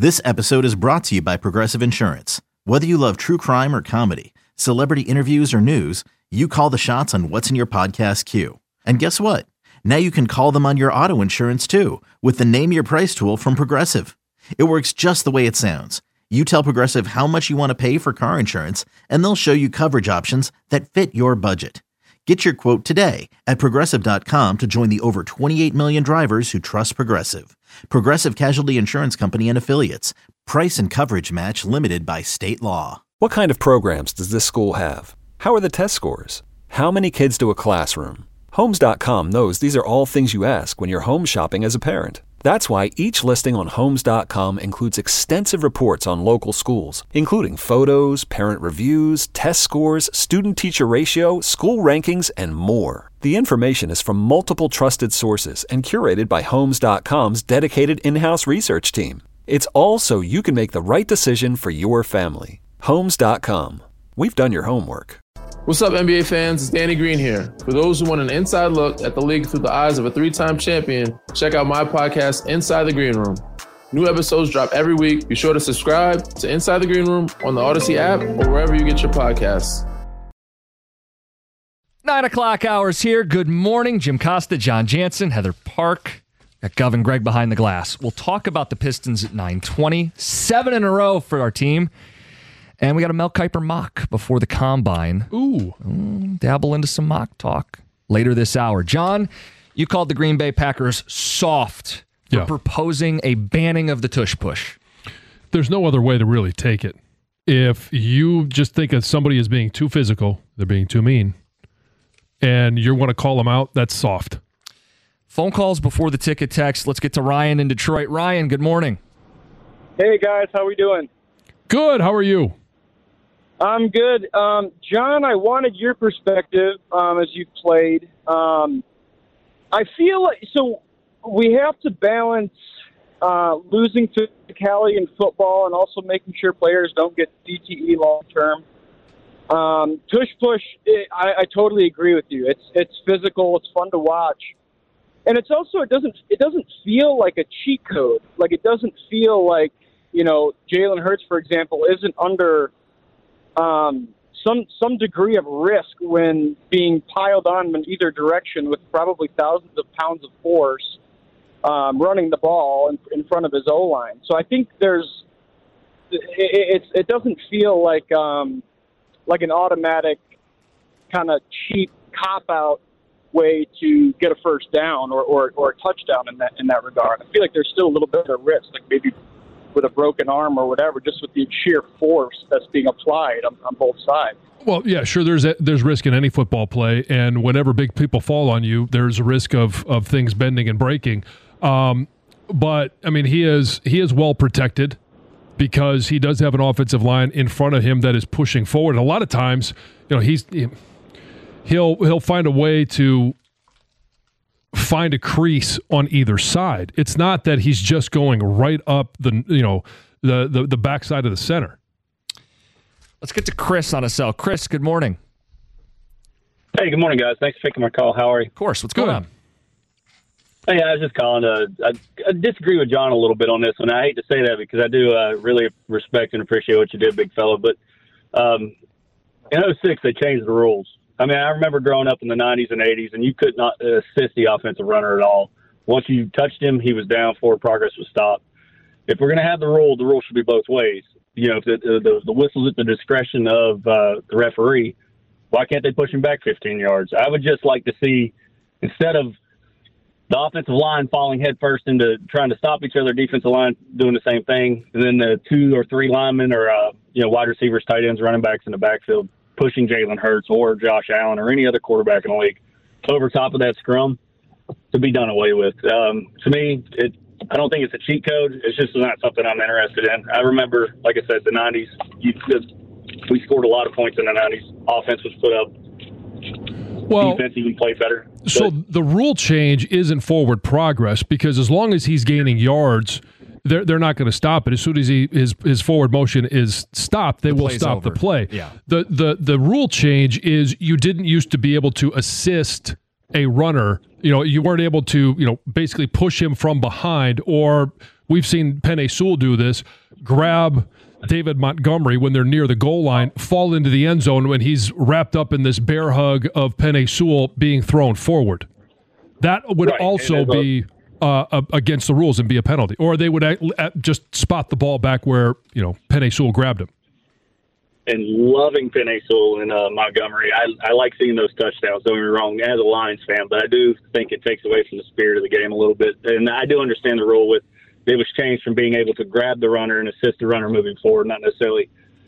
This episode is brought to you by Progressive Insurance. Whether you love true crime or comedy, celebrity interviews or news, you call the shots on what's in your podcast queue. And guess what? Now you can call them on your auto insurance too with the Name Your Price tool from Progressive. It works just the way it sounds. You tell Progressive how much you want to pay for car insurance, and they'll show you coverage options that fit your budget. Get your quote today at Progressive.com to join the over 28 million drivers who trust Progressive. Progressive Casualty Insurance Company and Affiliates. Price and coverage match limited by state law. What kind of programs does this school have? How are the test scores? How many kids to a classroom? Homes.com knows these are all things you ask when you're home shopping as a parent. That's why each listing on Homes.com includes extensive reports on local schools, including photos, parent reviews, test scores, student-teacher ratio, school rankings, and more. The information is from multiple trusted sources and curated by Homes.com's dedicated in-house research team. It's all so you can make the right decision for your family. Homes.com. We've done your homework. What's up, NBA fans? It's Danny Green here. For those who want an inside look at the league through the eyes of a three-time champion, check out my podcast, Inside the Green Room. New episodes drop every week. Be sure to subscribe to Inside the Green Room on the Odyssey app or wherever you get your podcasts. 9 o'clock hours here. Good morning. Jim Costa, John Jansen, Heather Park. Got Gov and Greg behind the glass. We'll talk about the Pistons at 9:20. 7 in a row for our team. And we got a Mel Kiper mock before the Combine. Dabble into some mock talk later this hour. John, you called the Green Bay Packers soft for proposing a banning of the tush push. There's no other way to really take it. If you just think of somebody as being too physical, they're being too mean, and you want to call them out, that's soft. Phone calls before the ticket text. Let's get to Ryan in Detroit. Ryan, good morning. Hey, guys. How we doing? Good. How are you? I'm good. John, I wanted your perspective as you've played. I feel like we have to balance losing physicality in football and also making sure players don't get DTE long term. Tush push, I totally agree with you. It's physical. It's fun to watch, and it's also it doesn't feel like a cheat code. Like it doesn't feel like Jalen Hurts, for example, isn't under some degree of risk when being piled on in either direction with probably thousands of pounds of force running the ball in front of his O-line. So I think it doesn't feel like an automatic kind of cheap cop-out way to get a first down or a touchdown in that regard. I feel like there's still a little bit of risk, like maybe with a broken arm or whatever, just with the sheer force that's being applied on both sides. Well, yeah, sure. There's risk in any football play, and whenever big people fall on you, there's a risk of things bending and breaking. But I mean, he is well protected because he does have an offensive line in front of him that is pushing forward. And a lot of times, he'll find a way to find a crease on either side. It's not that he's just going right up the backside of the center. Let's get to Chris on a cell. Chris, good morning. Hey, good morning, guys. Thanks for taking my call. How are you? Of course. What's going on? Hey, I was just calling I disagree with John a little bit on this one. I hate to say that because I do really respect and appreciate what you did, big fella. But in 2006, they changed the rules. I mean, I remember growing up in the 90s and 80s, and you could not assist the offensive runner at all. Once you touched him, he was down, forward progress was stopped. If we're going to have the rule should be both ways. If the whistle's at the discretion of the referee, why can't they push him back 15 yards? I would just like to see, instead of the offensive line falling headfirst into trying to stop each other, defensive line doing the same thing, and then the 2 or 3 linemen or wide receivers, tight ends, running backs in the backfield pushing Jalen Hurts or Josh Allen or any other quarterback in the league over top of that scrum to be done away with. To me, I don't think it's a cheat code. It's just not something I'm interested in. I remember, like I said, the 90s, we scored a lot of points in the 90s. Offense was put up. Well, defense even played better. So the rule change isn't forward progress because as long as he's gaining yards, they're not going to stop it. As soon as his forward motion is stopped, they will stop the play. Yeah. The rule change is you didn't used to be able to assist a runner. You weren't able to basically push him from behind, or We've seen Penei Sewell do this, grab David Montgomery when they're near the goal line, fall into the end zone when he's wrapped up in this bear hug of Penei Sewell being thrown forward. That would also be against the rules and be a penalty. Or they would just spot the ball back where, Penei Sewell grabbed him. And loving Penei Sewell and Montgomery. I like seeing those touchdowns, don't get me wrong, as a Lions fan, but I do think it takes away from the spirit of the game a little bit. And I do understand the rule with it was changed from being able to grab the runner and assist the runner moving forward, not necessarily,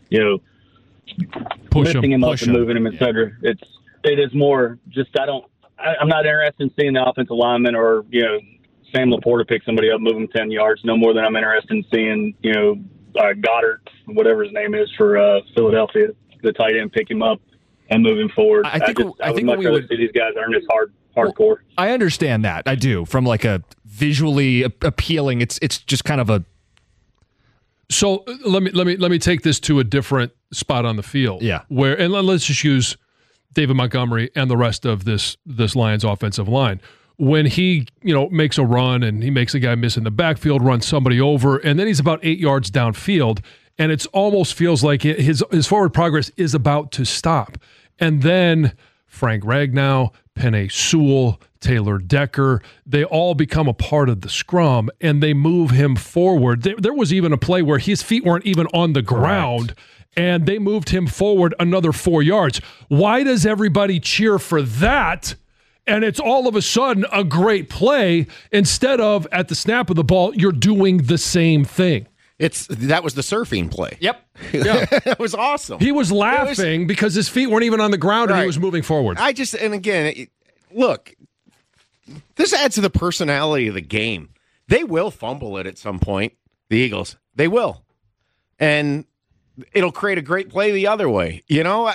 lifting him up and moving him, etc. It is more just I'm not interested in seeing the offensive lineman or, Sam Laporta pick somebody up, move him 10 yards, no more than I'm interested in seeing, Goddard, whatever his name is for Philadelphia, the tight end, pick him up and move him forward. I would much rather see these guys earn this hardcore. Well, I understand that. I do. From like a visually appealing, it's just kind of a. So let me take this to a different spot on the field. Yeah. And let's just use David Montgomery and the rest of this Lions offensive line. When he, makes a run and he makes a guy miss in the backfield, runs somebody over, and then he's about 8 yards downfield, and it almost feels like his forward progress is about to stop. And then Frank Ragnow, Penei Sewell, Taylor Decker, they all become a part of the scrum, and they move him forward. There was even a play where his feet weren't even on the ground, and they moved him forward another 4 yards. Why does everybody cheer for that? And it's all of a sudden a great play instead of at the snap of the ball, you're doing the same thing. That was the surfing play. Yep. Yeah. It was awesome. He was laughing because his feet weren't even on the ground and he was moving forward. Look, this adds to the personality of the game. They will fumble it at some point, the Eagles. They will. And it'll create a great play the other way.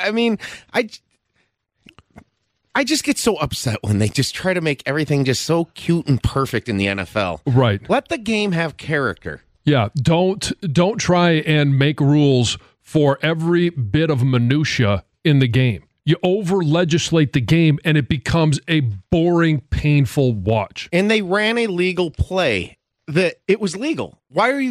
I just get so upset when they just try to make everything just so cute and perfect in the NFL. Right. Let the game have character. Yeah, don't try and make rules for every bit of minutia in the game. You over-legislate the game, and it becomes a boring, painful watch. And they ran a legal play. It was legal. Why are you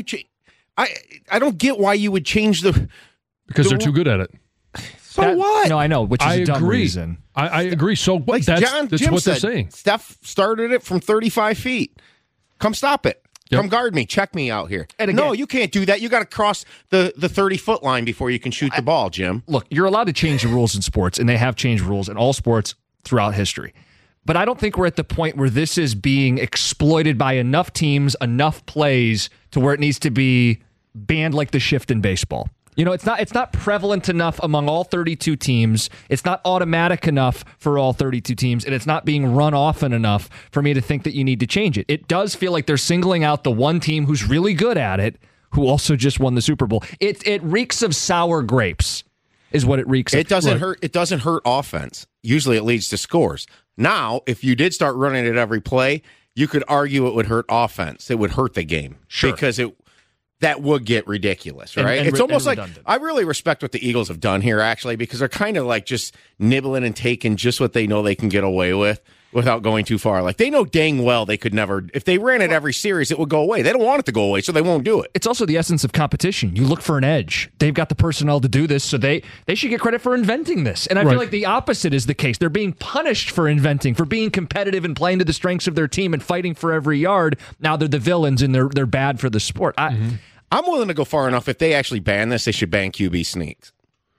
I don't get why you would change the... Because they're too good at it. What? No, I know, which is a dumb reason. I agree. So like that's Jim what said, they're saying. Steph started it from 35 feet. Come stop it. Yep. Come guard me. Check me out here. And again, no, you can't do that. You got to cross the 30-foot line before you can shoot the ball, Jim. Look, you're allowed to change the rules in sports, and they have changed rules in all sports throughout history. But I don't think we're at the point where this is being exploited by enough teams, enough plays, to where it needs to be banned like the shift in baseball. It's not prevalent enough among all 32 teams. It's not automatic enough for all 32 teams, and it's not being run often enough for me to think that you need to change it. It does feel like they're singling out the one team who's really good at it, who also just won the Super Bowl. It reeks of sour grapes, is what it reeks of. It doesn't hurt. It doesn't hurt offense. Usually, it leads to scores. Now, if you did start running it every play, you could argue it would hurt offense. It would hurt the game because that would get ridiculous, right? It's almost like I really respect what the Eagles have done here, actually, because they're kind of like just nibbling and taking just what they know they can get away with without going too far. Like they know dang well they could never, if they ran it every series, it would go away. They don't want it to go away, so they won't do it. It's also the essence of competition. You look for an edge. They've got the personnel to do this, so they should get credit for inventing this. And I feel like the opposite is the case. They're being punished for inventing, for being competitive and playing to the strengths of their team and fighting for every yard. Now they're the villains and they're bad for the sport. I'm willing to go far enough. If they actually ban this, they should ban QB sneaks.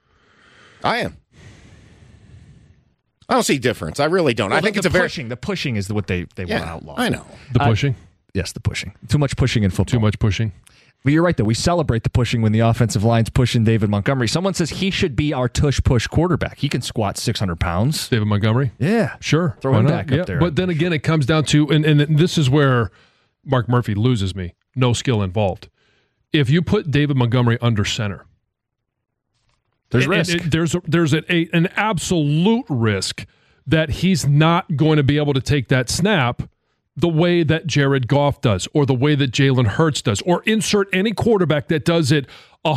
I am. I don't see difference. I really don't. I think it's the pushing is what they want to outlaw. I know. The pushing? Yes, the pushing. Too much pushing in football. Too much pushing. But you're right, though. We celebrate the pushing when the offensive line's pushing David Montgomery. Someone says he should be our tush-push quarterback. He can squat 600 pounds. David Montgomery? Yeah. Sure. Throw him back up there. But then again, it comes down to, and this is where Mark Murphy loses me, no skill involved. If you put David Montgomery under center, there's risk. There's an absolute risk that he's not going to be able to take that snap the way that Jared Goff does, or the way that Jalen Hurts does, or insert any quarterback that does it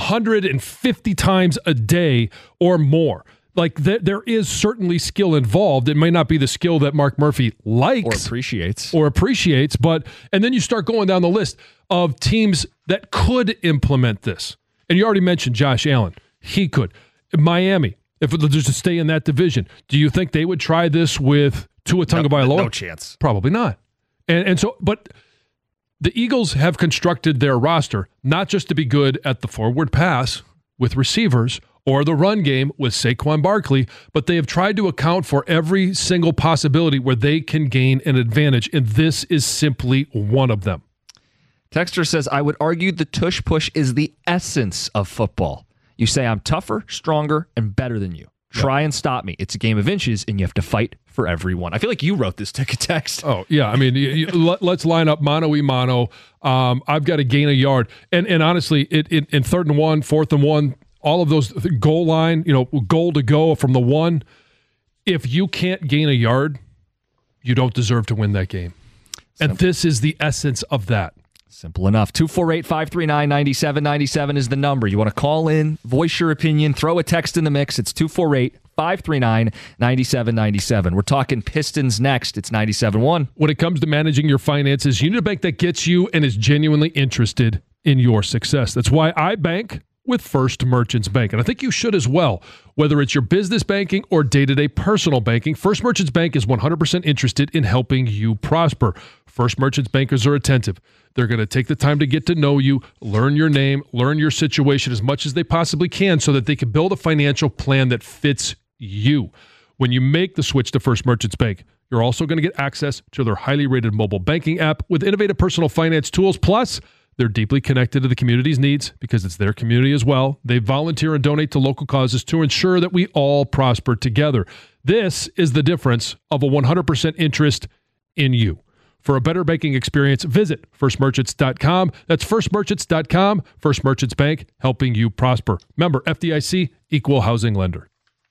150 times a day or more. Like there is certainly skill involved. It may not be the skill that Mark Murphy likes or appreciates, but and then you start going down the list. of teams that could implement this. And you already mentioned Josh Allen. He could. Miami, if they're just to stay in that division, do you think they would try this with Tua Tagovailoa? No chance. Probably not. And so, but the Eagles have constructed their roster not just to be good at the forward pass with receivers or the run game with Saquon Barkley, but they have tried to account for every single possibility where they can gain an advantage, and this is simply one of them. Texter says, I would argue the tush push is the essence of football. You say I'm tougher, stronger, and better than you. Try and stop me. It's a game of inches, and you have to fight for everyone. I feel like you wrote this ticket text. Oh, yeah. I mean, let's line up mano-y-mano. I've got to gain a yard. And honestly, in 3rd and 1, 4th and 1, all of those goal line, goal to go from the 1, if you can't gain a yard, you don't deserve to win that game. And this is the essence of that. Simple enough. 248-539-9797 is the number. You want to call in, voice your opinion, throw a text in the mix. It's 248-539-9797. We're talking Pistons next. It's 97.1. When it comes to managing your finances, you need a bank that gets you and is genuinely interested in your success. That's why I bank with First Merchants Bank. And I think you should as well. Whether it's your business banking or day-to-day personal banking, First Merchants Bank is 100% interested in helping you prosper. First Merchants bankers are attentive. They're going to take the time to get to know you, learn your name, learn your situation as much as they possibly can so that they can build a financial plan that fits you. When you make the switch to First Merchants Bank, you're also going to get access to their highly rated mobile banking app with innovative personal finance tools. Plus, they're deeply connected to the community's needs because it's their community as well. They volunteer and donate to local causes to ensure that we all prosper together. This is the difference of a 100% interest in you. For a better banking experience, visit firstmerchants.com. That's firstmerchants.com. First Merchants Bank, helping you prosper. Member FDIC, equal housing lender.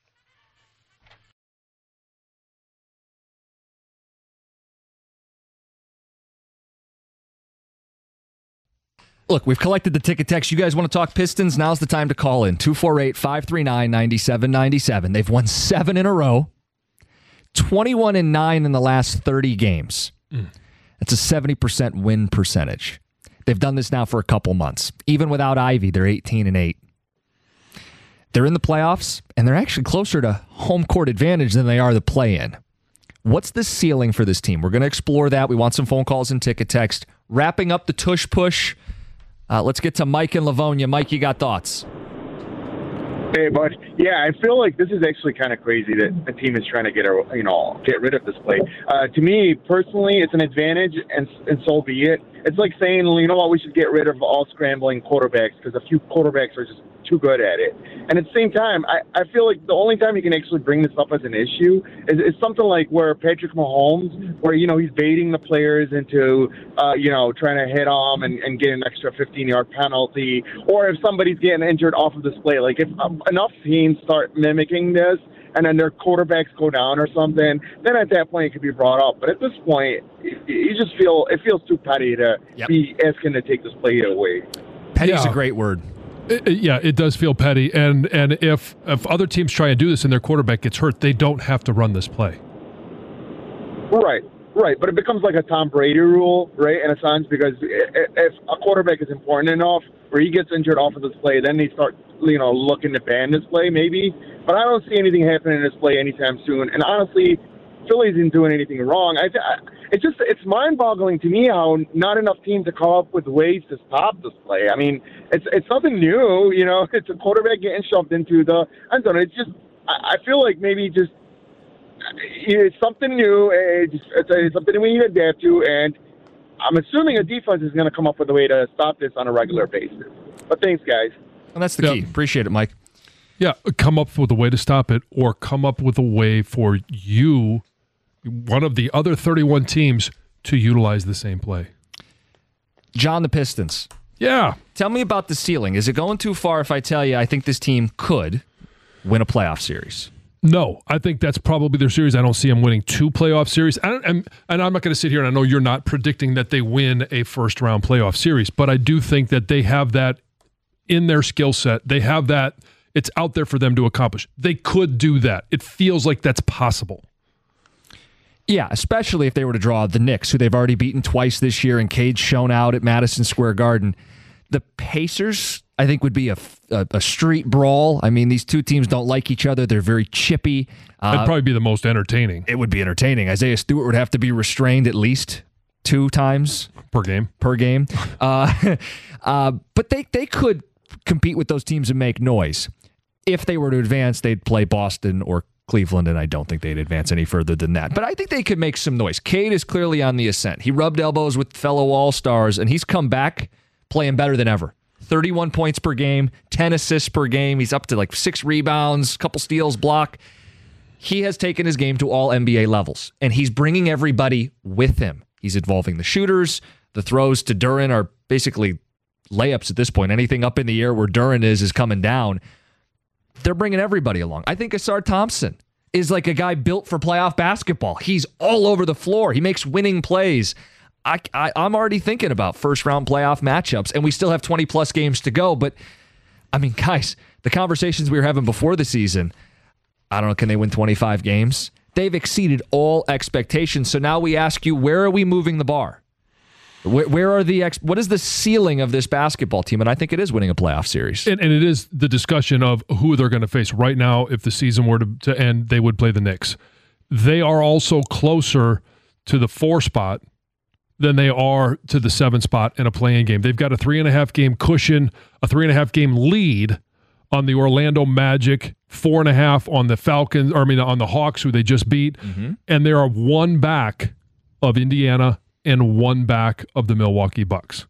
Look, we've collected the ticket text. You guys want to talk Pistons? Now's the time to call in. 248-539-9797. They've won 7 in a row. 21-9 in the last 30 games. That's a 70% win percentage. They've done this now for a couple months. Even without Ivy, they're 18-8. They're in the playoffs, and they're actually closer to home court advantage than they are the play-in. What's the ceiling for this team? We're going to explore that. We want some phone calls and ticket text. Wrapping up the tush push, let's get to Mike in Livonia. Mike, you got thoughts? Hey, bud. Yeah, I feel like this is actually kind of crazy that the team is trying to get rid of this play. To me, personally, it's an advantage, and so be it. It's like saying, you know what, we should get rid of all scrambling quarterbacks because a few quarterbacks are just too good at it. And at the same time, I feel like the only time you can actually bring this up as an issue is something like where Patrick Mahomes, where, he's baiting the players into, trying to hit them and get an extra 15-yard penalty, or if somebody's getting injured off of this play. Like, if enough teams start mimicking this and then their quarterbacks go down or something, then at that point it could be brought up. But at this point, you just feel it feels too petty to be asking to take this play away. Petty's a great word. It does feel petty. And if other teams try and do this and their quarterback gets hurt, they don't have to run this play. Right. But it becomes like a Tom Brady rule, right, in a sense, because if a quarterback is important enough where he gets injured off of this play, then they start, looking to ban this play maybe. But I don't see anything happening in this play anytime soon. And honestly, Philly isn't doing anything wrong. It's mind-boggling to me how not enough teams have come up with ways to stop this play. I mean, it's nothing new. It's a quarterback getting shoved into the end zone. It's just, I feel like maybe just it's something new. It's something we need to adapt to, and I'm assuming a defense is going to come up with a way to stop this on a regular basis. But thanks, guys. And that's the key. Appreciate it, Mike. Yeah, come up with a way to stop it, or come up with a way for you, one of the other 31 teams, to utilize the same play. John, the Pistons. Yeah. Tell me about the ceiling. Is it going too far if I tell you I think this team could win a playoff series? No, I think that's probably their series. I don't see them winning 2 playoff series. And I'm not going to sit here, and I know you're not predicting that they win a first-round playoff series, but I do think that they have that in their skill set. They have that. It's out there for them to accomplish. They could do that. It feels like that's possible. Yeah, especially if they were to draw the Knicks, who they've already beaten twice this year, and Cade's shown out at Madison Square Garden. The Pacers, I think, would be a street brawl. I mean, these two teams don't like each other. They're very chippy. That'd probably be the most entertaining. It would be entertaining. Isaiah Stewart would have to be restrained at least 2 times per game. But they could compete with those teams and make noise. If they were to advance, they'd play Boston or Cleveland, and I don't think they'd advance any further than that. But I think they could make some noise. Cade is clearly on the ascent. He rubbed elbows with fellow All-Stars, and he's come back playing better than ever. 31 points per game, 10 assists per game. He's up to like 6 rebounds, couple steals, block. He has taken his game to all NBA levels, and he's bringing everybody with him. He's involving the shooters. The throws to Duren are basically layups at this point. Anything up in the air where Duren is coming down. They're bringing everybody along. I think Asar Thompson is like a guy built for playoff basketball. He's all over the floor. He makes winning plays. I'm already thinking about first-round playoff matchups, and we still have 20-plus games to go. But, I mean, guys, the conversations we were having before the season, I don't know, can they win 25 games? They've exceeded all expectations. So now we ask you, where are we moving the bar? Where are what is the ceiling of this basketball team? And I think it is winning a playoff series. And it is the discussion of who they're going to face. Right now, if the season were to end, they would play the Knicks. They are also closer to the 4 spot than they are to the 7 spot in a play-in game. They've got a 3.5 game cushion, a 3.5 game lead on the Orlando Magic, 4.5 on the Falcons, on the Hawks, who they just beat. Mm-hmm. And they are 1 back of Indiana and 1 back of the Milwaukee Bucks.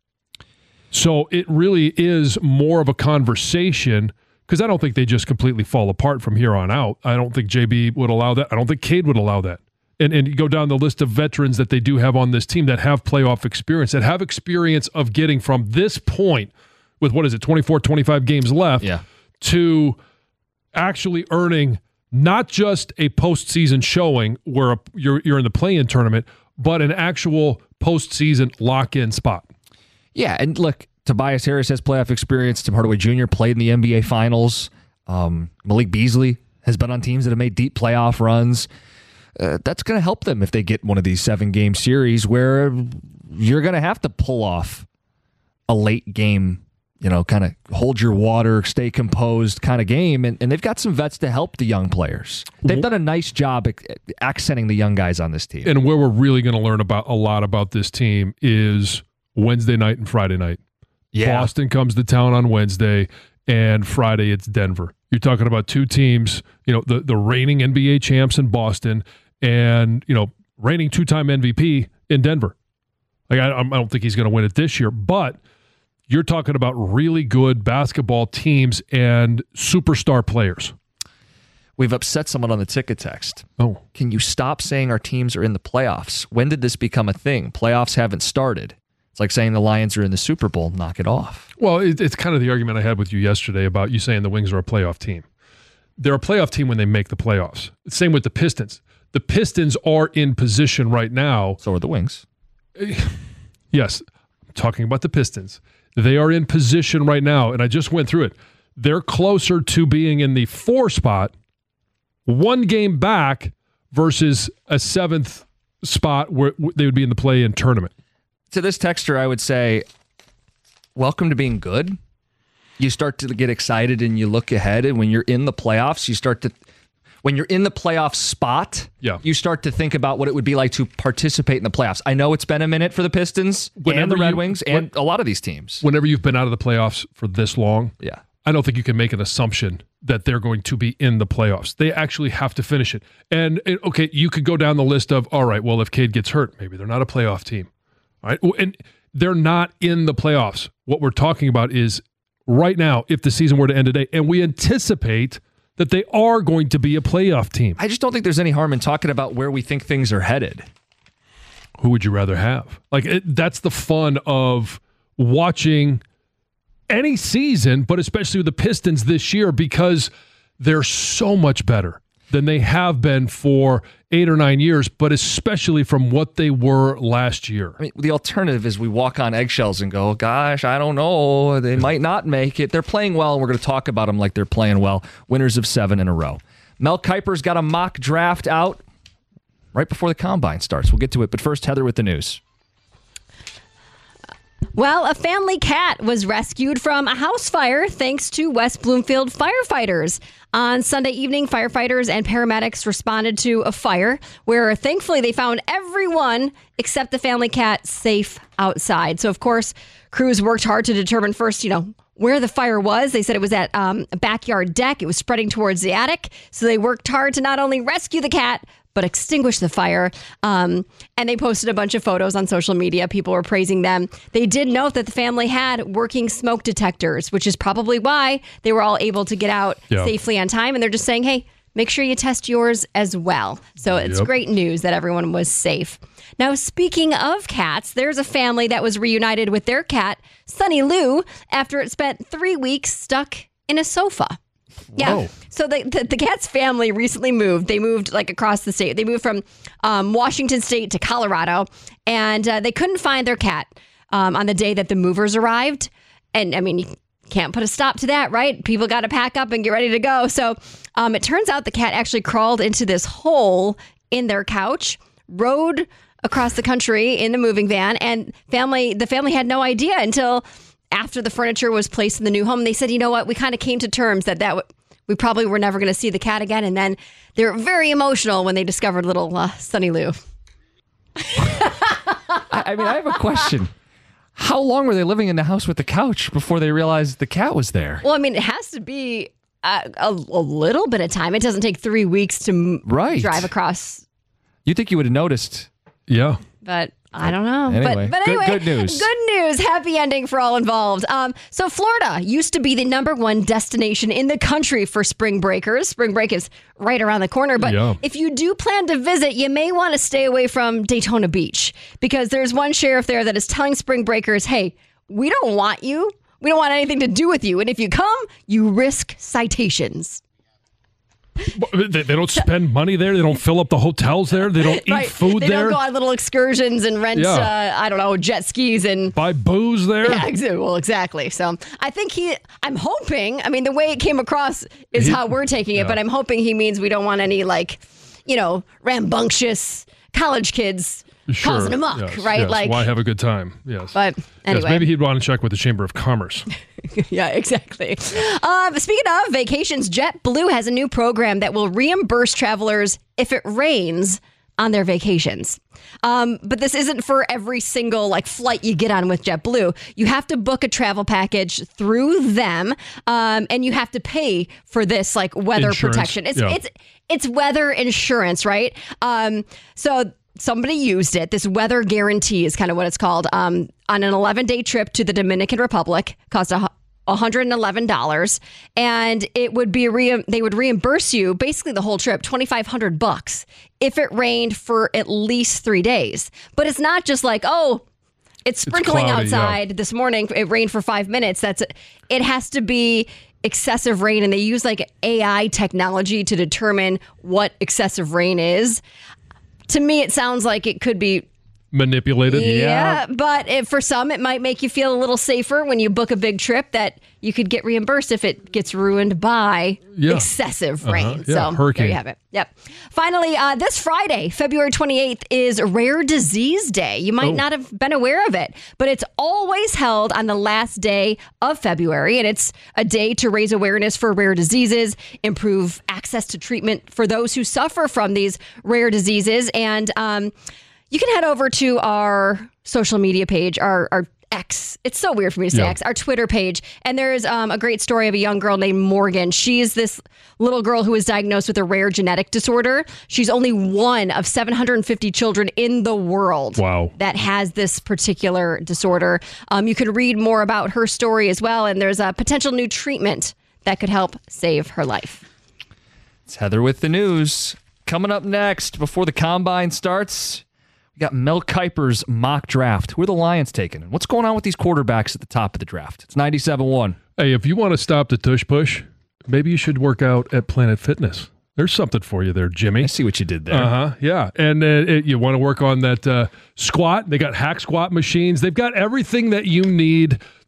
So it really is more of a conversation, because I don't think they just completely fall apart from here on out. I don't think JB would allow that. I don't think Cade would allow that. And you go down the list of veterans that they do have on this team that have playoff experience, that have experience of getting from this point with, 24, 25 games left, to actually earning not just a postseason showing where you're in the play-in tournament, but an actual postseason lock-in spot. Yeah, and look, Tobias Harris has playoff experience. Tim Hardaway Jr. played in the NBA Finals. Malik Beasley has been on teams that have made deep playoff runs. That's going to help them if they get one of these 7-game series where you're going to have to pull off a late game, kind of hold your water, stay composed kind of game. And they've got some vets to help the young players. They've done a nice job accenting the young guys on this team. And where we're really going to learn a lot about this team is Wednesday night and Friday night. Yeah. Boston comes to town on Wednesday, and Friday it's Denver. You're talking about 2 teams, the reigning NBA champs in Boston and, reigning 2-time MVP in Denver. Like I don't think he's going to win it this year, but you're talking about really good basketball teams and superstar players. We've upset someone on the ticket text. Oh. Can you stop saying our teams are in the playoffs? When did this become a thing? Playoffs haven't started. It's like saying the Lions are in the Super Bowl. Knock it off. Well, it's kind of the argument I had with you yesterday about you saying the Wings are a playoff team. They're a playoff team when they make the playoffs. Same with the Pistons. The Pistons are in position right now. So are the Wings. Yes, I'm talking about the Pistons. They are in position right now, and I just went through it. They're closer to being in the 4 spot, 1 game back, versus a 7th spot where they would be in the play-in tournament. To this texter, I would say, welcome to being good. You start to get excited and you look ahead, and when you're in the playoffs, when you're in the playoff spot, you start to think about what it would be like to participate in the playoffs. I know it's been a minute for the Pistons and the Red Wings and a lot of these teams. Whenever you've been out of the playoffs for this long, I don't think you can make an assumption that they're going to be in the playoffs. They actually have to finish it. And okay, you could go down the list of, all right, well, if Cade gets hurt, maybe they're not a playoff team. All right, and they're not in the playoffs. What we're talking about is right now, if the season were to end today, and we anticipate that they are going to be a playoff team. I just don't think there's any harm in talking about where we think things are headed. Who would you rather have? That's the fun of watching any season, but especially with the Pistons this year, because they're so much better than they have been for 8 or 9 years, but especially from what they were last year. I mean, the alternative is we walk on eggshells and go, gosh, I don't know. They might not make it. They're playing well, and we're going to talk about them like they're playing well. Winners of 7 in a row. Mel Kiper's got a mock draft out. right before the combine starts. We'll get to it, but first, Heather with the news. Well, a family cat was rescued from a house fire thanks to West Bloomfield firefighters. On Sunday evening, firefighters and paramedics responded to a fire where thankfully they found everyone except the family cat safe outside. So, of course, crews worked hard to determine first, where the fire was. They said it was at a backyard deck. It was spreading towards the attic. So they worked hard to not only rescue the cat, but extinguish the fire. And they posted a bunch of photos on social media. People were praising them. They did note that the family had working smoke detectors, which is probably why they were all able to get out safely on time. And they're just saying, hey, make sure you test yours as well. So it's great news that everyone was safe. Now, speaking of cats, there's a family that was reunited with their cat, Sunny Lou, after it spent 3 weeks stuck in a sofa. Yeah. Whoa. So the cat's family recently moved. They moved across the state. They moved from Washington State to Colorado, and they couldn't find their cat on the day that the movers arrived. And I mean, you can't put a stop to that, right? People got to pack up and get ready to go. So it turns out the cat actually crawled into this hole in their couch, rode across the country in the moving van, and the family had no idea until after the furniture was placed in the new home. They said, you know what, we kind of came to terms that we probably were never going to see the cat again. And then they were very emotional when they discovered little Sunny Lou. I have a question. How long were they living in the house with the couch before they realized the cat was there? Well, I mean, it has to be a little bit of time. It doesn't take 3 weeks to drive across. You think you would have noticed? Yeah. But I don't know. Anyway, but anyway, good news. Good news. Happy ending for all involved. So Florida used to be the #1 destination in the country for spring breakers. Spring break is right around the corner. But if you do plan to visit, you may want to stay away from Daytona Beach, because there's one sheriff there that is telling spring breakers, hey, we don't want you. We don't want anything to do with you. And if you come, you risk citations. They don't spend money there. They don't fill up the hotels there. They don't eat food there. They don't go on little excursions and rent, jet skis and buy booze there. Yeah, well, exactly. So I think I'm hoping, the way it came across is how we're taking it, but I'm hoping he means we don't want any rambunctious college kids causing a muck, right? Yes. Why have a good time? Yes. But anyway. Yes, maybe he'd want to check with the Chamber of Commerce. Yeah, exactly. Speaking of vacations, JetBlue has a new program that will reimburse travelers if it rains on their vacations. But this isn't for every single flight you get on with JetBlue. You have to book a travel package through them, and you have to pay for this weather insurance. Protection. It's weather insurance, right? So somebody used it. This weather guarantee is kind of what it's called. On an 11-day trip to the Dominican Republic, cost $111, and it would be they would reimburse you basically the whole trip, $2,500 if it rained for at least 3 days. But it's not just it's sprinkling outside. This morning. It rained for 5 minutes. It has to be excessive rain, and they use AI technology to determine what excessive rain is. To me, it sounds like it could be manipulated. Yeah, but for some, it might make you feel a little safer when you book a big trip that you could get reimbursed if it gets ruined by excessive rain. So hurricane. There you have it. Yep. Finally, this Friday, February 28th, is Rare Disease Day. You might not have been aware of it, but it's always held on the last day of February, and it's a day to raise awareness for rare diseases, improve access to treatment for those who suffer from these rare diseases, and you can head over to our social media page, our X. It's so weird for me to say X, our Twitter page. And there's a great story of a young girl named Morgan. She's this little girl who was diagnosed with a rare genetic disorder. She's only one of 750 children in the world that has this particular disorder. You can read more about her story as well. And there's a potential new treatment that could help save her life. It's Heather with the news. Coming up next, before the combine starts, we got Mel Kiper's mock draft. Who are the Lions taking? And what's going on with these quarterbacks at the top of the draft? It's 97.1. Hey, if you want to stop the tush push, maybe you should work out at Planet Fitness. There's something for you there, Jimmy. I see what you did there. Yeah. And you want to work on that squat. They got hack squat machines. They've got everything that you need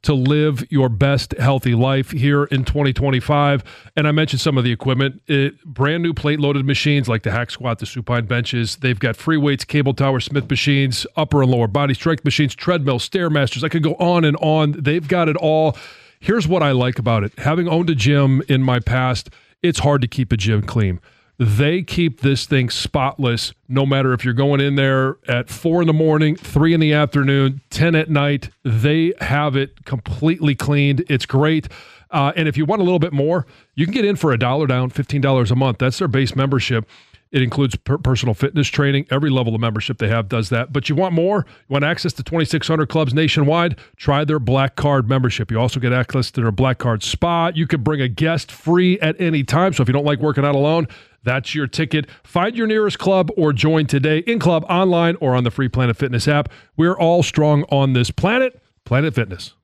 to live your best healthy life here in 2025. And I mentioned some of the equipment. Brand new plate-loaded machines like the hack squat, the supine benches. They've got free weights, cable tower, Smith machines, upper and lower body strength machines, treadmills, Stairmasters. I could go on and on. They've got it all. Here's what I like about it. Having owned a gym in my past, it's hard to keep a gym clean. They keep this thing spotless no matter if you're going in there at 4 in the morning, 3 in the afternoon, 10 at night. They have it completely cleaned. It's great. And if you want a little bit more, you can get in for $1 down, $15 a month. That's their base membership. It includes personal fitness training. Every level of membership they have does that. But you want more? You want access to 2,600 clubs nationwide? Try their Black Card membership. You also get access to their Black Card spa. You can bring a guest free at any time. So if you don't like working out alone, that's your ticket. Find your nearest club or join today in club, online, or on the free Planet Fitness app. We're all strong on this planet. Planet Fitness.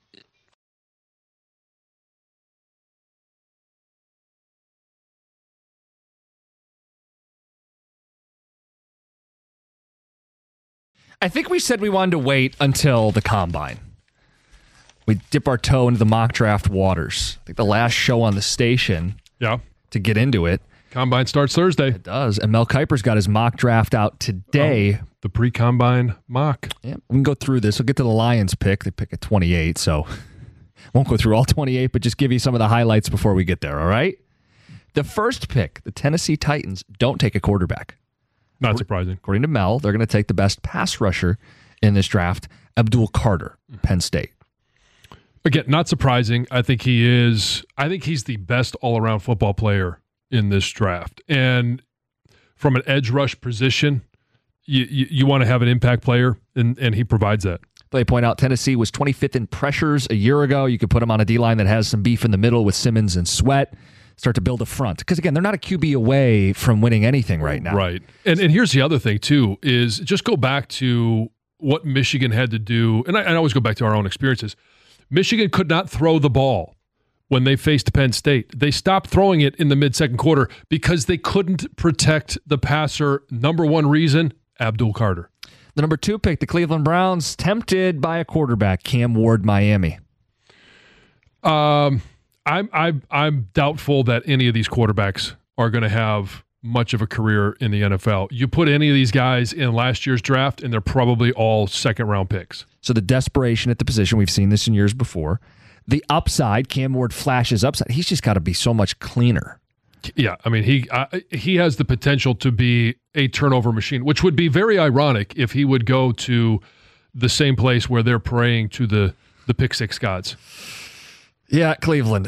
I think we said we wanted to wait until the combine. We dip our toe into the mock draft waters. I think the last show on the station to get into it. Combine starts Thursday. It does. And Mel Kiper's got his mock draft out today. The pre-combine mock. Yeah, we can go through this. We'll get to the Lions pick. They pick at 28, so won't go through all 28, but just give you some of the highlights before we get there, all right? The first pick, the Tennessee Titans don't take a quarterback. Not surprising. According to Mel, they're going to take the best pass rusher in this draft, Abdul Carter, Penn State. Again, not surprising. I think he's the best all-around football player in this draft. And from an edge rush position, you want to have an impact player, and he provides that. They point out Tennessee was 25th in pressures a year ago. You could put them on a D-line that has some beef in the middle with Simmons and Sweat. Start to build a front. Because, again, they're not a QB away from winning anything right now. Right. And here's the other thing, too, is just go back to what Michigan had to do. And I always go back to our own experiences. Michigan could not throw the ball when they faced Penn State. They stopped throwing it in the mid-second quarter because they couldn't protect the passer. Number one reason, Abdul Carter. The number 2 pick, the Cleveland Browns, tempted by a quarterback, Cam Ward, Miami. I'm doubtful that any of these quarterbacks are going to have much of a career in the NFL. You put any of these guys in last year's draft, and they're probably all second-round picks. So the desperation at the position, we've seen this in years before. The upside, Cam Ward flashes upside. He's just got to be so much cleaner. Yeah, I mean, he has the potential to be a turnover machine, which would be very ironic if he would go to the same place where they're praying to the pick six gods. Yeah, Cleveland.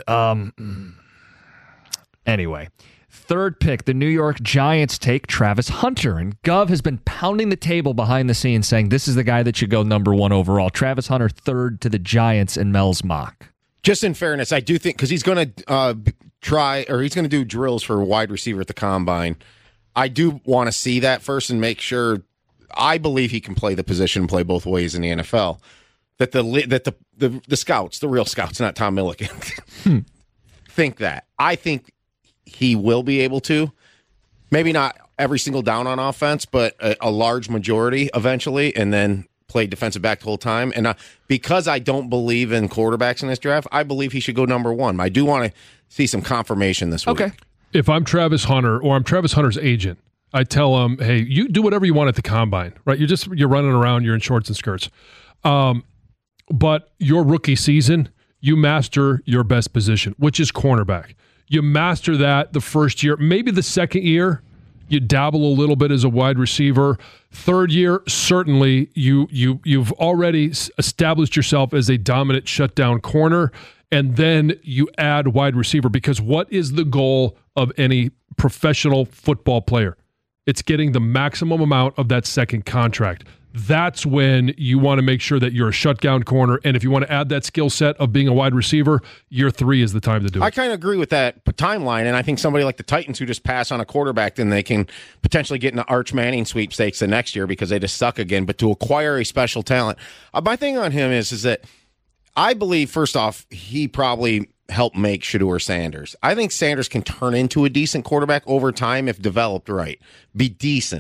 Anyway, third pick, the New York Giants take Travis Hunter. And Gov has been pounding the table behind the scenes saying this is the guy that should go number 1 overall. Travis Hunter, third to the Giants in Mel's mock. Just in fairness, I do think, because he's going to he's going to do drills for a wide receiver at the combine. I do want to see that first and make sure. I believe he can play the position, play both ways in the NFL. That the scouts, the real scouts, not Tom Milliken, think that. I think he will be able to. Maybe not every single down on offense, but a large majority eventually, and then play defensive back the whole time. And because I don't believe in quarterbacks in this draft, I believe he should go number 1. I do want to see some confirmation this week. Okay. If I'm Travis Hunter or I'm Travis Hunter's agent, I tell him, hey, you do whatever you want at the combine, right? You're running around, you're in shorts and skirts. But your rookie season, you master your best position, which is cornerback. You master that the first year. Maybe the second year, you dabble a little bit as a wide receiver. Third year, certainly you've already established yourself as a dominant shutdown corner, and then you add wide receiver, because what is the goal of any professional football player? It's getting the maximum amount of that second contract. That's when you want to make sure that you're a shutdown corner. And if you want to add that skill set of being a wide receiver, year 3 is the time to do it. I kind of agree with that timeline. And I think somebody like the Titans who just pass on a quarterback, then they can potentially get in the Arch Manning sweepstakes the next year because they just suck again. But to acquire a special talent, my thing on him is that I believe, first off, he probably helped make Shedeur Sanders. I think Sanders can turn into a decent quarterback over time if developed right. Be decent.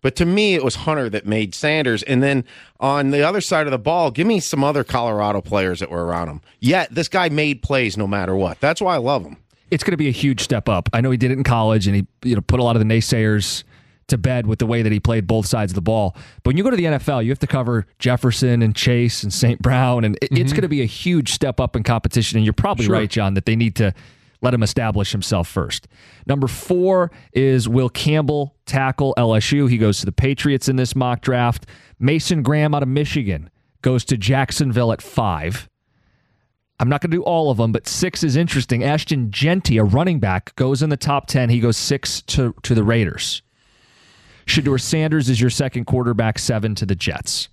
But to me, it was Hunter that made Sanders. And then on the other side of the ball, give me some other Colorado players that were around him. Yet this guy made plays no matter what. That's why I love him. It's going to be a huge step up. I know he did it in college, and he put a lot of the naysayers to bed with the way that he played both sides of the ball. But when you go to the NFL, you have to cover Jefferson and Chase and St. Brown, and it's going to be a huge step up in competition. And you're probably right, John, that they need to let him establish himself first. Number 4 is Will Campbell, tackle, LSU. He goes to the Patriots in this mock draft. Mason Graham out of Michigan goes to Jacksonville at 5. I'm not going to do all of them, but 6 is interesting. Ashton Jeanty, a running back, goes in the top 10. He goes 6 to the Raiders. Shedeur Sanders is your second quarterback, 7 to the Jets.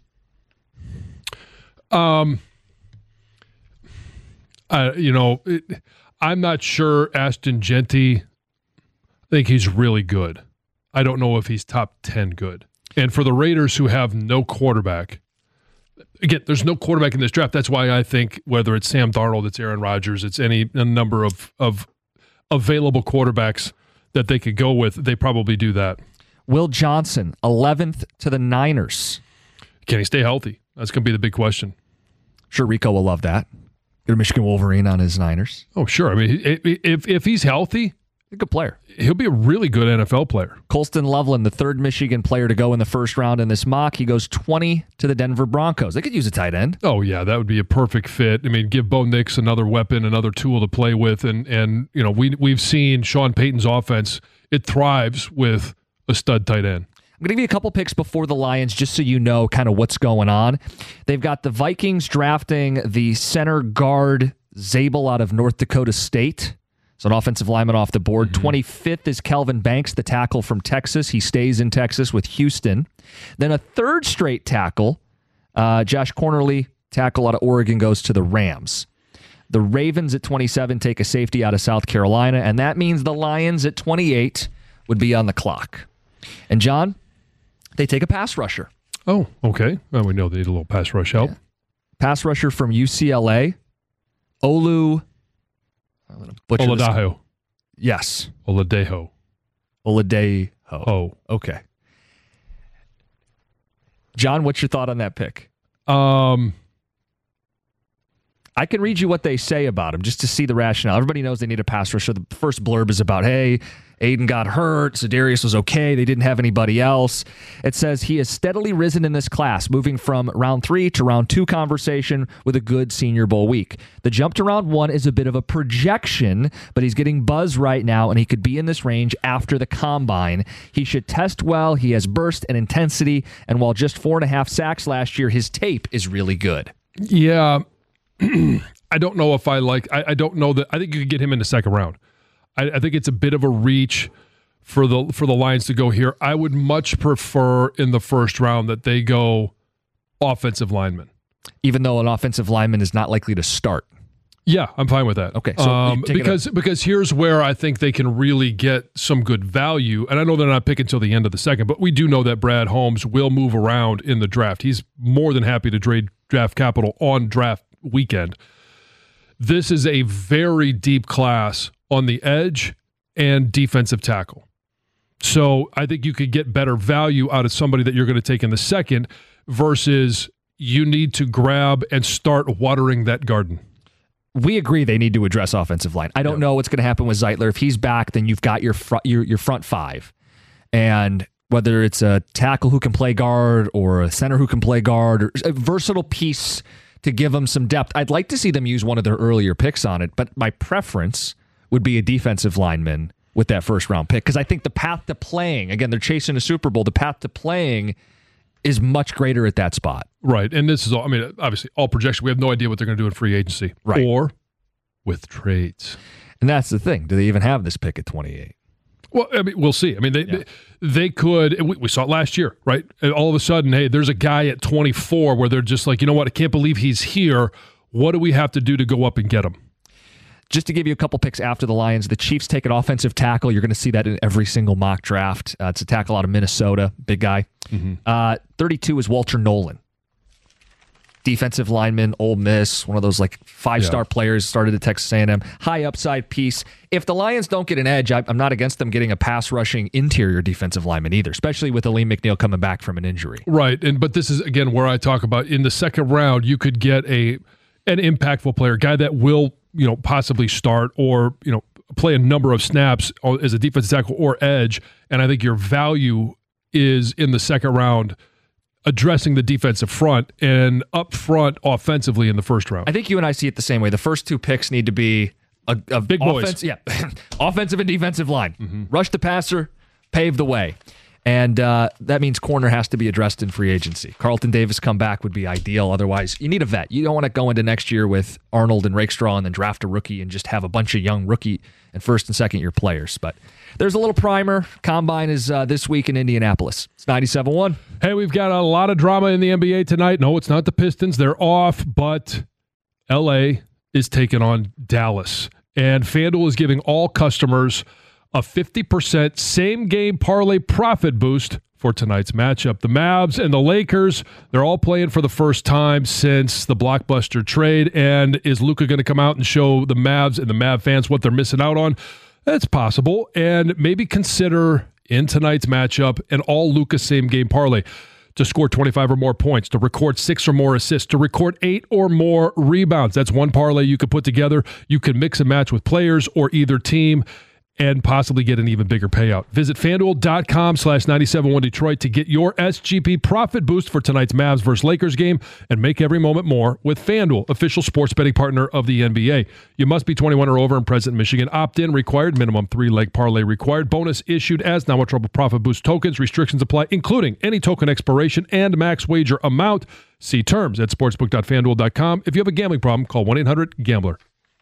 I'm not sure Ashton Jeanty. I think he's really good. I don't know if he's top 10 good. And for the Raiders who have no quarterback, again, there's no quarterback in this draft. That's why I think whether it's Sam Darnold, it's Aaron Rodgers, it's a number of available quarterbacks that they could go with, they probably do that. Will Johnson, 11th to the Niners. Can he stay healthy? That's going to be the big question. Sure, Rico will love that. Get a Michigan Wolverine on his Niners. Oh, sure. I mean, if he's healthy, a good player. He'll be a really good NFL player. Colston Loveland, the third Michigan player to go in the first round in this mock. He goes 20 to the Denver Broncos. They could use a tight end. Oh, yeah, that would be a perfect fit. I mean, give Bo Nix another weapon, another tool to play with. And you know, we've seen Sean Payton's offense. It thrives with a stud tight end. I'm going to give you a couple picks before the Lions just so you know kind of what's going on. They've got the Vikings drafting the center guard Zabel out of North Dakota State. So an offensive lineman off the board. 25th is Kelvin Banks, the tackle from Texas. He stays in Texas with Houston. Then a third straight tackle, Josh Cornerly, tackle out of Oregon, goes to the Rams. The Ravens at 27 take a safety out of South Carolina, and that means the Lions at 28 would be on the clock. And John, they take a pass rusher. Oh, okay. Well, we know they need a little pass rush help. Yeah. Pass rusher from UCLA, Olu. Oladapo. Yes. Oladejo. Oh, okay. John, what's your thought on that pick? I can read you what they say about him just to see the rationale. Everybody knows they need a pass rusher. The first blurb is about, hey, Aiden got hurt, Za'Darius was okay, they didn't have anybody else. It says he has steadily risen in this class, moving from round 3 to round 2 conversation with a good Senior Bowl week. The jump to round 1 is a bit of a projection, but he's getting buzz right now, and he could be in this range after the combine. He should test well, he has burst and intensity, and while just 4.5 sacks last year, his tape is really good. Yeah, I don't know if I don't know that. I think you could get him in the second round. I think it's a bit of a reach for the Lions to go here. I would much prefer in the first round that they go offensive lineman. Even though an offensive lineman is not likely to start. Yeah, I'm fine with that. Okay, so because here's where I think they can really get some good value. And I know they're not picking until the end of the second, but we do know that Brad Holmes will move around in the draft. He's more than happy to trade draft capital on draft weekend. This is a very deep class on the edge and defensive tackle. So I think you could get better value out of somebody that you're going to take in the second versus you need to grab and start watering that garden. We agree they need to address offensive line. I don't know what's going to happen with Zeitler. If he's back, then you've got your front 5. And whether it's a tackle who can play guard or a center who can play guard, or a versatile piece to give them some depth. I'd like to see them use one of their earlier picks on it, but my preference would be a defensive lineman with that first round pick because I think the path to playing, again, they're chasing a Super Bowl, the path to playing is much greater at that spot. Right, and this is all, I mean, obviously all projection. We have no idea what they're going to do in free agency or with trades. And that's the thing. Do they even have this pick at 28? Well, I mean, we'll see. I mean, they could. We saw it last year, right? And all of a sudden, hey, there's a guy at 24 where they're just like, you know what? I can't believe he's here. What do we have to do to go up and get him? Just to give you a couple picks after the Lions, the Chiefs take an offensive tackle. You're going to see that in every single mock draft. It's a tackle out of Minnesota, big guy. 32 is Walter Nolan. defensive lineman, Ole Miss, one of those like 5-star players, started at Texas A&M, high upside piece. If the Lions don't get an edge, I'm not against them getting a pass rushing interior defensive lineman either, especially with Aleem McNeil coming back from an injury. Right, but this is again where I talk about in the second round you could get an impactful player, a guy that will possibly start or play a number of snaps as a defensive tackle or edge, and I think your value is in the second round addressing the defensive front and up front offensively in the first round. I think you and I see it the same way. The first 2 picks need to be a big boys. Yeah, offensive and defensive line. Rush the passer, pave the way. And that means corner has to be addressed in free agency. Carlton Davis come back would be ideal. Otherwise, you need a vet. You don't want to go into next year with Arnold and Rakestraw and then draft a rookie and just have a bunch of young rookie and first and second year players. But there's a little primer. Combine is this week in Indianapolis. It's 97.1. Hey, we've got a lot of drama in the NBA tonight. No, it's not the Pistons. They're off, but LA is taking on Dallas. And FanDuel is giving all customers a 50% same-game parlay profit boost for tonight's matchup. The Mavs and the Lakers, they're all playing for the first time since the blockbuster trade. And is Luka going to come out and show the Mavs and the Mav fans what they're missing out on? That's possible. And maybe consider in tonight's matchup an all-Luka same-game parlay to score 25 or more points, to record 6 or more assists, to record 8 or more rebounds. That's one parlay you could put together. You can mix and match with players or either team and possibly get an even bigger payout. Visit FanDuel.com/971Detroit to get your SGP profit boost for tonight's Mavs versus Lakers game and make every moment more with FanDuel, official sports betting partner of the NBA. You must be 21 or over and present in Michigan. Opt-in required. Minimum 3-leg parlay required. Bonus issued as Now Trouble Profit Boost tokens. Restrictions apply, including any token expiration and max wager amount. See terms at sportsbook.fanduel.com. If you have a gambling problem, call 1-800-GAMBLER.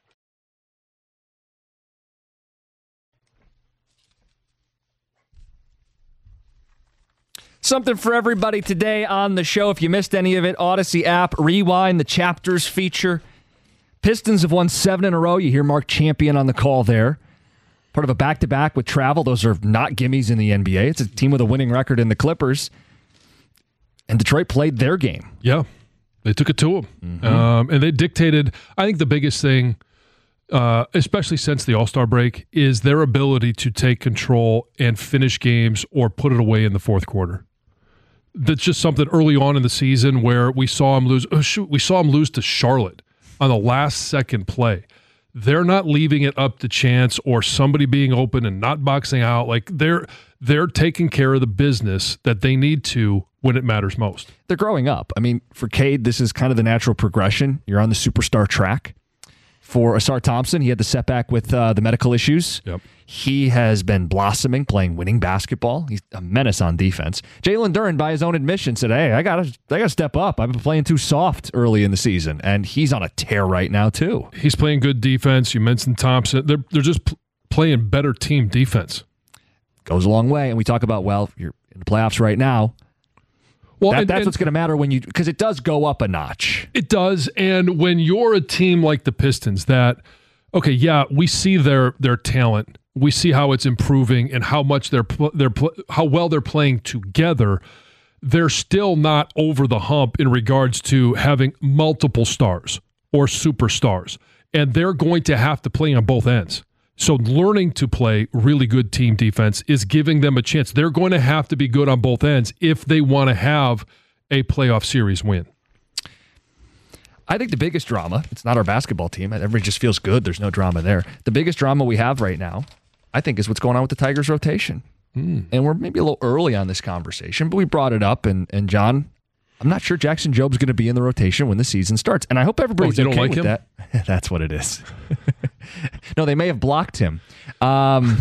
Something for everybody today on the show. If you missed any of it, Odyssey app, rewind the chapters feature. Pistons have won 7 in a row. You hear Mark Champion on the call there. Part of a back-to-back with travel. Those are not gimmies in the NBA. It's a team with a winning record in the Clippers. And Detroit played their game. Yeah, they took it to them. And they dictated, I think the biggest thing, especially since the All-Star break, is their ability to take control and finish games or put it away in the fourth quarter. That's just something early on in the season where we saw them lose. We saw them lose to Charlotte on the last second play. They're not leaving it up to chance or somebody being open and not boxing out. Like they're taking care of the business that they need to when it matters most. They're growing up. I mean, for Cade, this is kind of the natural progression. You're on the superstar track. For Asar Thompson, he had the setback with the medical issues. Yep. He has been blossoming, playing winning basketball. He's a menace on defense. Jalen Duren, by his own admission, said, "Hey, I gotta step up. I've been playing too soft early in the season," and he's on a tear right now too. He's playing good defense. You mentioned Thompson. They're just playing better team defense. Goes a long way, and we talk about you're in the playoffs right now. Well, that's what's going to matter because it does go up a notch. It does, and when you're a team like the Pistons, we see their talent, we see how it's improving, and how much how well they're playing together. They're still not over the hump in regards to having multiple stars or superstars, and they're going to have to play on both ends. So learning to play really good team defense is giving them a chance. They're going to have to be good on both ends if they want to have a playoff series win. I think the biggest drama, it's not our basketball team. Everybody just feels good. There's no drama there. The biggest drama we have right now, I think, is what's going on with the Tigers rotation. And we're maybe a little early on this conversation, but we brought it up. And John, I'm not sure Jackson Job's going to be in the rotation when the season starts. And I hope everybody's okay with him? That. That's what it is. No, they may have blocked him. No,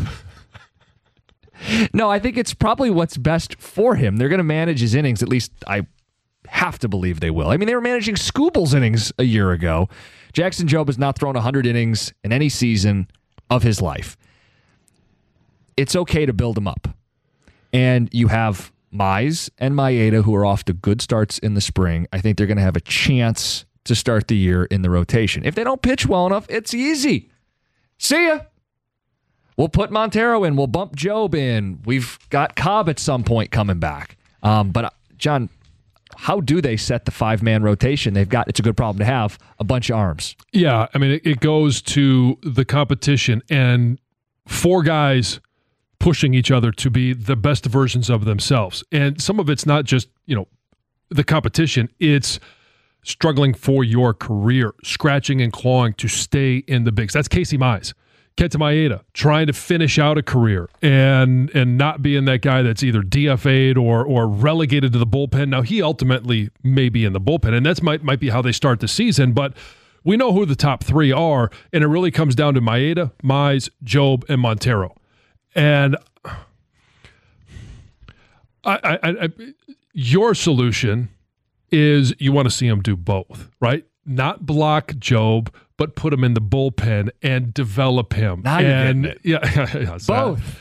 I think it's probably what's best for him. They're going to manage his innings. At least I have to believe they will. I mean, they were managing Scooble's innings a year ago. Jackson Jobe has not thrown 100 innings in any season of his life. It's okay to build him up. And you have Mize and Maeda, who are off to good starts in the spring. I think they're going to have a chance to start the year in the rotation. If they don't pitch well enough, it's easy. See ya. We'll put Montero in. We'll bump Jobe in. We've got Cobb at some point coming back. But John, how do they set the 5-man rotation? It's a good problem to have, a bunch of arms. Yeah, I mean, it goes to the competition and 4 guys pushing each other to be the best versions of themselves. And some of it's not just, the competition, it's struggling for your career, scratching and clawing to stay in the bigs. That's Casey Mize. Kenta Maeda trying to finish out a career and not being that guy that's either DFA'd or relegated to the bullpen. Now, he ultimately may be in the bullpen, and that might be how they start the season, but we know who the top 3 are, and it really comes down to Maeda, Mize, Jobe, and Montero. And your solution is you want to see him do both, right? Not block Jobe, but put him in the bullpen and develop him. Now you're getting it. Yeah, both.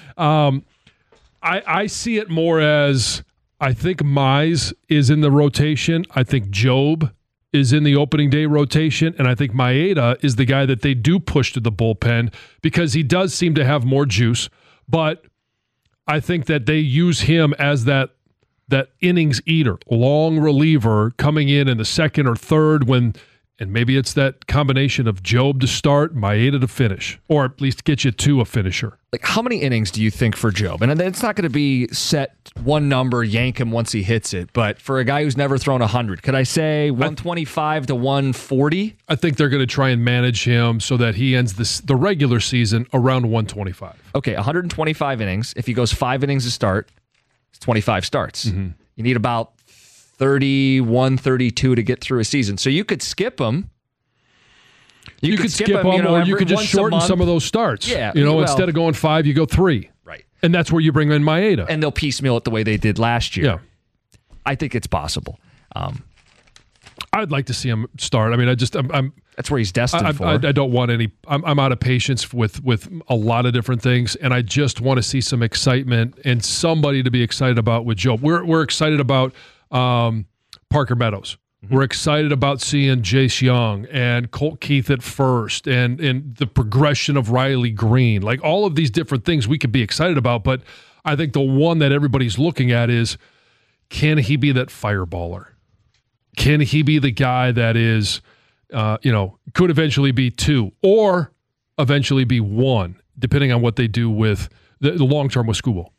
I see it more as I think Mize is in the rotation. I think Jobe is in the opening day rotation, and I think Maeda is the guy that they do push to the bullpen because he does seem to have more juice. But I think that they use him as that innings eater, long reliever coming in the second or third and maybe it's that combination of Jobe to start, Maeda to finish, or at least get you to a finisher. Like, how many innings do you think for Jobe? And it's not going to be set one number, yank him once he hits it, but for a guy who's never thrown 100, could I say 125 to 140? I think they're going to try and manage him so that he ends the regular season around 125. Okay, 125 innings. If he goes 5 innings to start, it's 25 starts. Mm-hmm. You need about 31, 32 to get through a season. So you could skip him. You could skip him, or you could just shorten some of those starts. Yeah, instead of going 5, you go 3. Right. And that's where you bring in Maeda. And they'll piecemeal it the way they did last year. Yeah. I think it's possible. I'd like to see him start. I mean, that's where he's destined for. I don't want any. I'm out of patience with a lot of different things, and I just want to see some excitement and somebody to be excited about with Joe. We're excited about Parker Meadows. Mm-hmm. We're excited about seeing Jace Young and Colt Keith at first, and the progression of Riley Green. Like, all of these different things we could be excited about, but I think the one that everybody's looking at is, can he be that fireballer? Can he be the guy that is, could eventually be 2 or eventually be 1, depending on what they do with the long term with Skubal?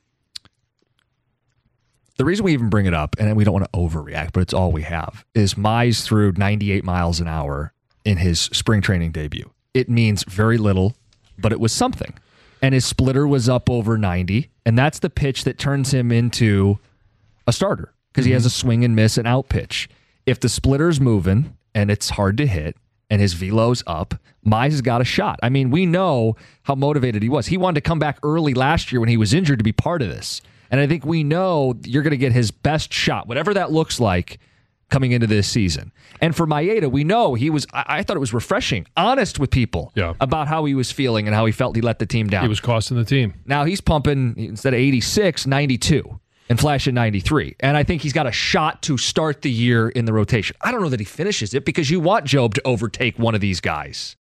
The reason we even bring it up, and we don't want to overreact, but it's all we have, is Mize threw 98 miles an hour in his spring training debut. It means very little, but it was something. And his splitter was up over 90, and that's the pitch that turns him into a starter because he has a swing and miss and out pitch. If the splitter's moving and it's hard to hit and his velo's up, Mize has got a shot. I mean, we know how motivated he was. He wanted to come back early last year when he was injured to be part of this. And I think we know you're going to get his best shot, whatever that looks like, coming into this season. And for Maeda, we know he was, I thought it was refreshing, honest with people about how he was feeling and how he felt he let the team down. He was costing the team. Now he's pumping, instead of 86, 92. And flashing 93. And I think he's got a shot to start the year in the rotation. I don't know that he finishes it because you want Jobe to overtake one of these guys.